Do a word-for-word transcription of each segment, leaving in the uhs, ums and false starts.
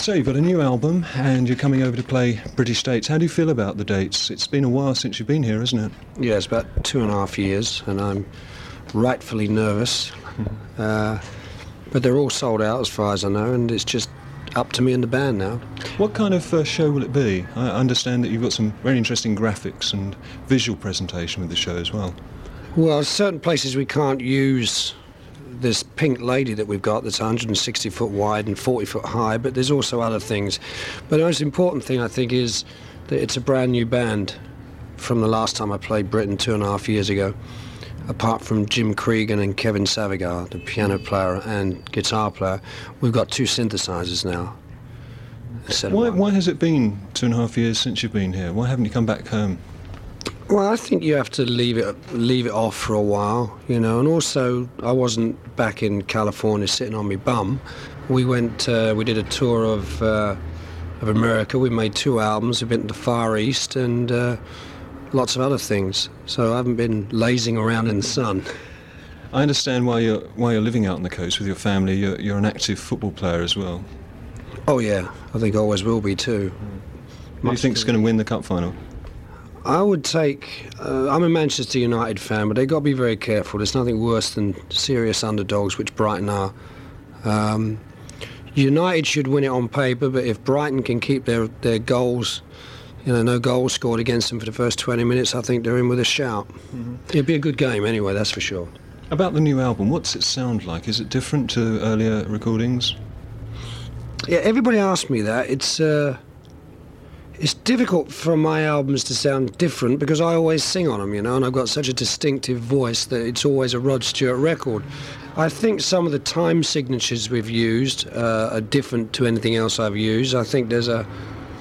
So you've got a new album and you're coming over to play British dates. How do you feel about the dates? It's been a while since you've been here, isn't it? Yeah, it's about two and a half years and I'm rightfully nervous. uh, but they're all sold out as far as I know, and it's just up to me and the band now. What kind of uh, show will it be? I understand that you've got some very interesting graphics and visual presentation with the show as well. Well, certain places we can't use this pink lady that we've got that's one hundred sixty foot wide and forty foot high, but there's also other things. But the most important thing, I think, is that it's a brand new band from the last time I played Britain two and a half years ago. Apart from Jim Cregan and Kevin Savigar, the piano player and guitar player, we've got two synthesizers now. Why, why has it been two and a half years since you've been here? Why haven't you come back home? Well, I think you have to leave it leave it off for a while, you know, and also I wasn't back in California sitting on my bum. We went, uh, we did a tour of uh, of America. We made two albums. We've been to the Far East and uh, lots of other things. So I haven't been lazing around in the sun. I understand why you're why you're living out on the coast with your family. You're, you're an active football player as well. Oh yeah, I think I always will be too. Who do you think's going to win the cup final? I would take... Uh, I'm a Manchester United fan, but they've got to be very careful. There's nothing worse than serious underdogs, which Brighton are. Um, United should win it on paper, but if Brighton can keep their, their goals, you know, no goals scored against them for the first twenty minutes, I think they're in with a shout. Mm-hmm. It'd be a good game anyway, that's for sure. About the new album, what's it sound like? Is it different to earlier recordings? Yeah, everybody asks me that. It's... Uh, It's difficult for my albums to sound different because I always sing on them, you know, and I've got such a distinctive voice that it's always a Rod Stewart record. I think some of the time signatures we've used uh, are different to anything else I've used. I think there's a...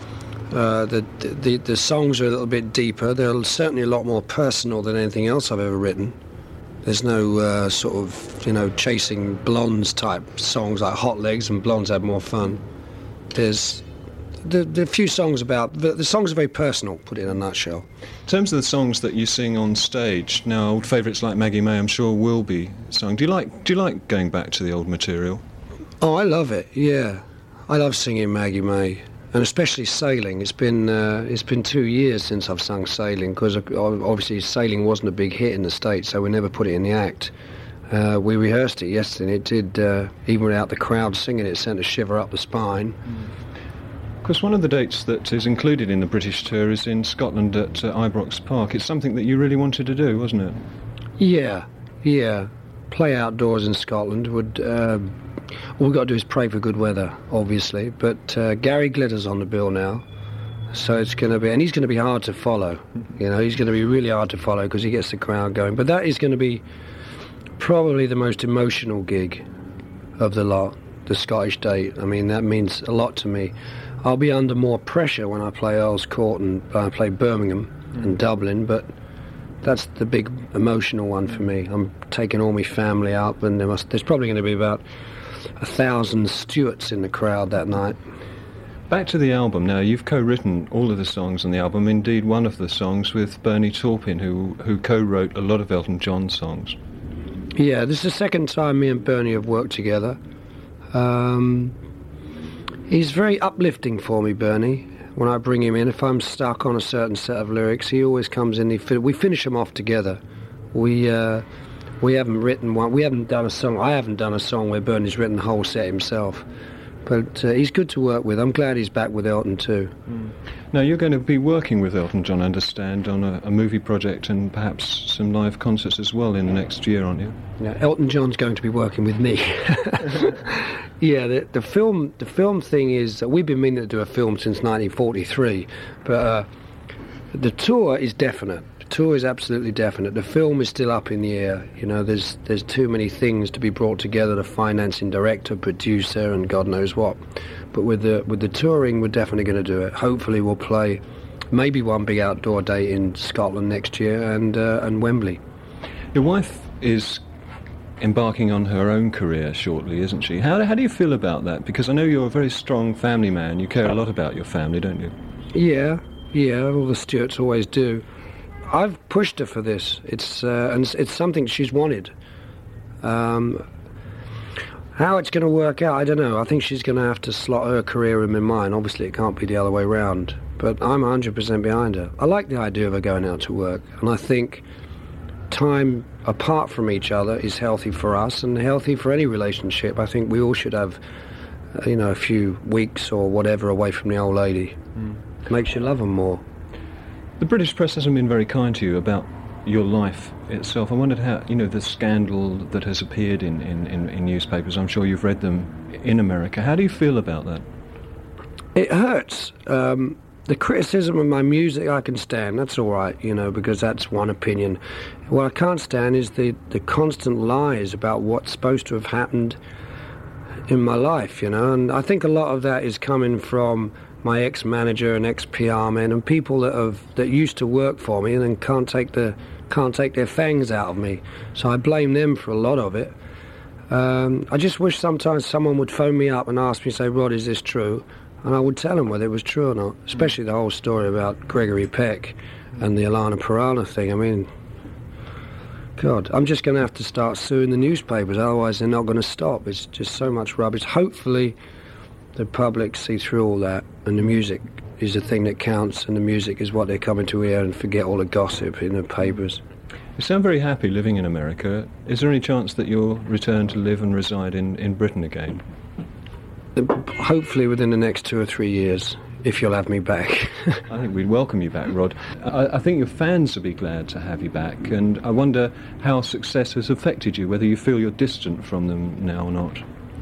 Uh, the, the, the songs are a little bit deeper. They're certainly a lot more personal than anything else I've ever written. There's no uh, sort of, you know, chasing blondes type songs like Hot Legs and Blondes Have More Fun. There's... The, the few songs about... The, the songs are very personal, put it in a nutshell. In terms of the songs that you sing on stage, now old favourites like Maggie May I'm sure will be sung. Do you like do you like going back to the old material? Oh, I love it, yeah. I love singing Maggie May, and especially Sailing. It's been uh, it's been two years since I've sung Sailing, because obviously Sailing wasn't a big hit in the States, so we never put it in the act. Uh, we rehearsed it yesterday, and it did, uh, even without the crowd singing it, sent a shiver up the spine. Mm. Of course, one of the dates that is included in the British tour is in Scotland at uh, Ibrox Park. It's something that you really wanted to do, wasn't it? Yeah, yeah. Play outdoors in Scotland would... Uh, all we've got to do is pray for good weather, obviously. But uh, Gary Glitter's on the bill now, so it's going to be... And he's going to be hard to follow. You know, he's going to be really hard to follow because he gets the crowd going. But that is going to be probably the most emotional gig of the lot, the Scottish date. I mean, that means a lot to me. I'll be under more pressure when I play Earls Court and I uh, play Birmingham mm. and Dublin, but that's the big emotional one for me. I'm taking all my family out, and there must, there's probably going to be about a thousand Stewarts in the crowd that night. Back to the album now. You've co-written all of the songs on the album, indeed one of the songs with Bernie Taupin, who, who co-wrote a lot of Elton John songs. Yeah, this is the second time me and Bernie have worked together. Um... He's very uplifting for me, Bernie, when I bring him in. If I'm stuck on a certain set of lyrics, he always comes in. He fi- we finish them off together. We uh, we haven't written one. We haven't done a song. I haven't done a song where Bernie's written the whole set himself. But uh, he's good to work with. I'm glad he's back with Elton too. Mm. Now, you're going to be working with Elton John, I understand, on a, a movie project and perhaps some live concerts as well in the next year, aren't you? Yeah, Elton John's going to be working with me. Yeah, the, the film the film thing is that we've been meaning to do a film since nineteen forty-three, but uh, the tour is definite. The tour is absolutely definite. The film is still up in the air. You know, there's there's too many things to be brought together: the financing director, producer, and God knows what. But with the with the touring, we're definitely going to do it. Hopefully, we'll play maybe one big outdoor date in Scotland next year and uh, and Wembley. Your wife is embarking on her own career shortly, isn't she? How, how do you feel about that? Because I know you're a very strong family man. You care a lot about your family, don't you? Yeah, yeah, all the Stewarts always do. I've pushed her for this. It's uh, and it's something she's wanted. Um, How it's going to work out, I don't know. I think she's going to have to slot her career in with mine. Obviously, it can't be the other way round. But I'm one hundred percent behind her. I like the idea of her going out to work. And I think time apart from each other is healthy for us and healthy for any relationship. I think we all should have, uh, you know, a few weeks or whatever away from the old lady. Mm. Makes you love them more. The British press hasn't been very kind to you about your life itself. I wondered how, you know, the scandal that has appeared in, in, in, in newspapers, I'm sure you've read them in America. How do you feel about that? It hurts. Um, the criticism of my music I can stand, that's all right, you know, because that's one opinion. What I can't stand is the, the constant lies about what's supposed to have happened in my life, you know, and I think a lot of that is coming from my ex-manager and ex-P R men and people that have that used to work for me and then can't take the can't take their fangs out of me. So I blame them for a lot of it. Um, I just wish sometimes someone would phone me up and ask me, say, Rod, is this true? And I would tell them whether it was true or not, especially the whole story about Gregory Peck and the Alana Pirana thing. I mean, God, I'm just going to have to start suing the newspapers, otherwise they're not going to stop. It's just so much rubbish. Hopefully the public see through all that, and the music is the thing that counts, and the music is what they're coming to hear, and forget all the gossip in the papers. You sound very happy living in America. Is there any chance that you'll return to live and reside in, in Britain again? Hopefully within the next two or three years, if you'll have me back. I think we'd welcome you back, Rod. I, I think your fans will be glad to have you back, and I wonder how success has affected you, whether you feel you're distant from them now or not.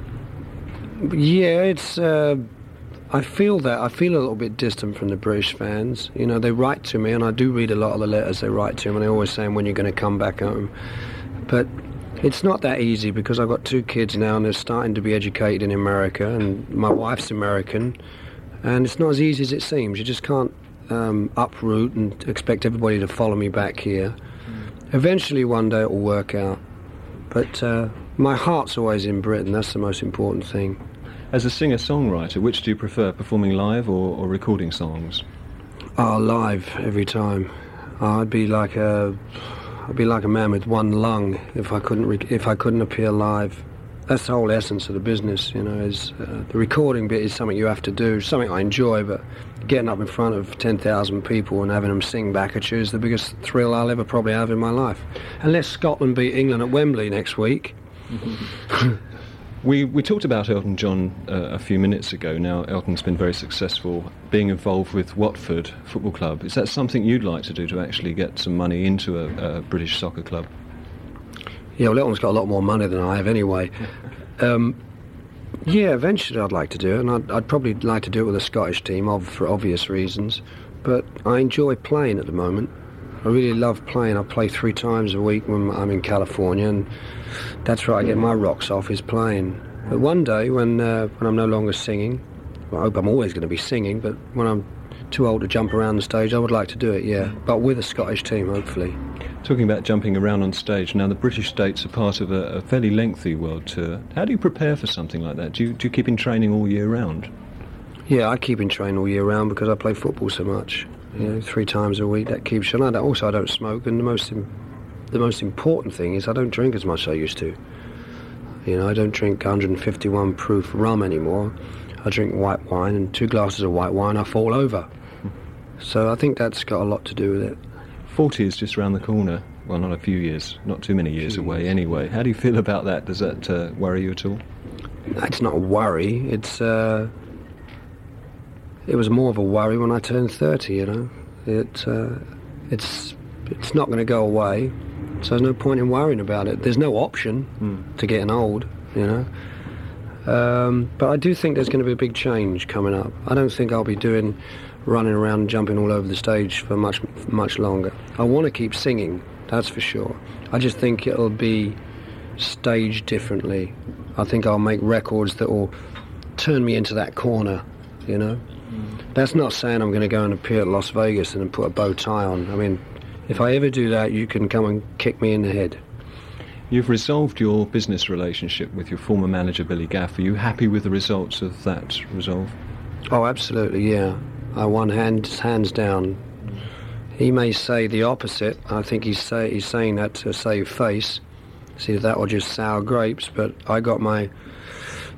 Yeah, it's... Uh, I feel that. I feel a little bit distant from the British fans. You know, they write to me, and I do read a lot of the letters they write to me, and they're always saying, when you're going to come back home. But it's not that easy, because I've got two kids now, and they're starting to be educated in America, and my wife's American, and it's not as easy as it seems. You just can't um, uproot and expect everybody to follow me back here. Mm. Eventually, one day, it will work out. But uh, my heart's always in Britain. That's the most important thing. As a singer-songwriter, which do you prefer, performing live or, or recording songs? Oh, live every time. Oh, I'd be like a, I'd be like a man with one lung if I couldn't, re- if I couldn't appear live. That's the whole essence of the business, you know. Is uh, the recording bit is something you have to do, something I enjoy, but getting up in front of ten thousand people and having them sing back at you is the biggest thrill I'll ever probably have in my life. Unless Scotland beat England at Wembley next week. Mm-hmm. We we talked about Elton John uh, a few minutes ago. Now, Elton's been very successful being involved with Watford Football Club. Is that something you'd like to do, to actually get some money into a, a British soccer club? Yeah, well, Elton's got a lot more money than I have anyway. um, yeah, eventually I'd like to do it, and I'd, I'd probably like to do it with a Scottish team, of, for obvious reasons. But I enjoy playing at the moment. I really love playing. I play three times a week when I'm in California, and that's where I get my rocks off, is playing. But one day, when uh, when I'm no longer singing, well, I hope I'm always going to be singing, but when I'm too old to jump around the stage, I would like to do it, yeah. But with a Scottish team, hopefully. Talking about jumping around on stage, now the British states are part of a, a fairly lengthy world tour. How do you prepare for something like that? Do you, do you keep in training all year round? Yeah, I keep in training all year round because I play football so much. You know, three times a week, that keeps you. And I also, I don't smoke, and the most the most important thing is I don't drink as much as I used to. You know, I don't drink one hundred fifty-one proof rum anymore. I drink white wine, and two glasses of white wine, I fall over. So I think that's got a lot to do with it. forty is just around the corner. Well, not a few years, not too many years away anyway. How do you feel about that? Does that uh, worry you at all? It's not a worry. It's... Uh, It was more of a worry when I turned thirty, you know. It, uh, it's it's not going to go away, so there's no point in worrying about it. There's no option mm. to getting old, you know. Um, but I do think there's going to be a big change coming up. I don't think I'll be doing running around and jumping all over the stage for much much longer. I want to keep singing, that's for sure. I just think it'll be staged differently. I think I'll make records that will turn me into that corner, you know. That's not saying I'm going to go and appear at Las Vegas and put a bow tie on. I mean, if I ever do that, you can come and kick me in the head. You've resolved your business relationship with your former manager, Billy Gaff. Are you happy with the results of that resolve? Oh, absolutely, yeah. I won hands, hands down. He may say the opposite. I think he's, say, he's saying that to save face. It's either that or just sour grapes, but I got my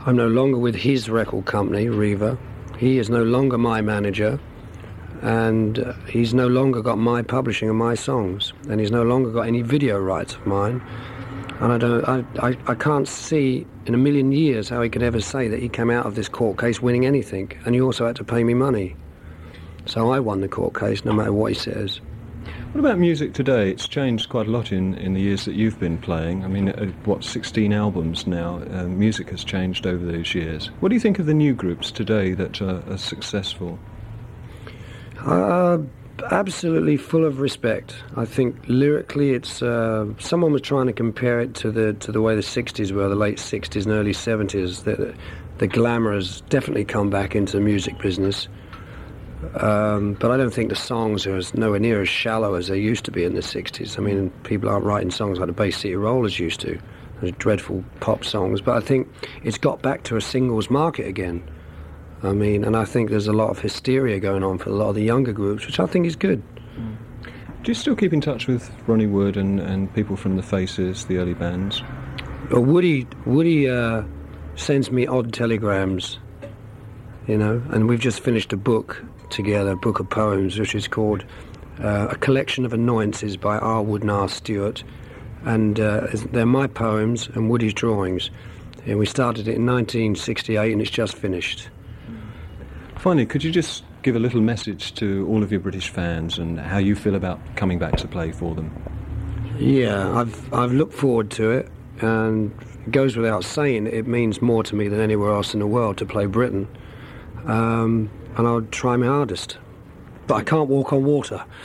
I'm no longer with his record company, Riva. He is no longer my manager, and uh, he's no longer got my publishing of my songs, and he's no longer got any video rights of mine. And I don't, I, I, I can't see in a million years how he could ever say that he came out of this court case winning anything, and he also had to pay me money. So I won the court case, no matter what he says. What about music today? It's changed quite a lot in, in the years that you've been playing. I mean, uh, what, sixteen albums now? Uh, music has changed over those years. What do you think of the new groups today that are, are successful? Uh, absolutely full of respect. I think lyrically it's... Uh, someone was trying to compare it to the to the way the sixties were, the late sixties and early seventies. The, the glamour has definitely come back into the music business. Um, but I don't think the songs are as, nowhere near as shallow as they used to be in the sixties. I mean, people aren't writing songs like the Bay City Rollers used to. Those dreadful pop songs. But I think it's got back to a singles market again. I mean, and I think there's a lot of hysteria going on for a lot of the younger groups, which I think is good. Mm. Do you still keep in touch with Ronnie Wood and, and people from the Faces, the early bands? Well, Woody, Woody uh, sends me odd telegrams, you know, and we've just finished a book together, a book of poems, which is called uh, A Collection of Annoyances by R. Wood and R. Stewart. And uh, they're my poems and Woody's drawings. And we started it in nineteen sixty-eight and it's just finished. Finally, could you just give a little message to all of your British fans and how you feel about coming back to play for them? Yeah, I've I've looked forward to it, and it goes without saying it means more to me than anywhere else in the world to play Britain. Um, and I'll try my hardest. But I can't walk on water.